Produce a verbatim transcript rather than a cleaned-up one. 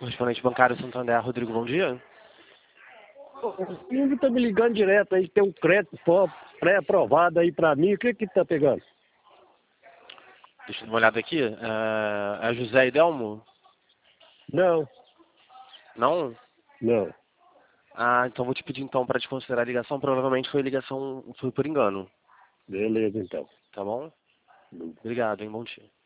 Correspondente bancário Santander, Rodrigo, bom dia. O menino tá me ligando direto aí, tem um crédito pré-aprovado aí pra mim, o que que tá pegando? Deixa eu dar uma olhada aqui. É, é José Idelmo? Não, Não? não. Ah, então vou te pedir então para desconsiderar a ligação. Provavelmente foi ligação, foi por engano. Beleza, então. Tá bom? Obrigado, hein? Bom dia.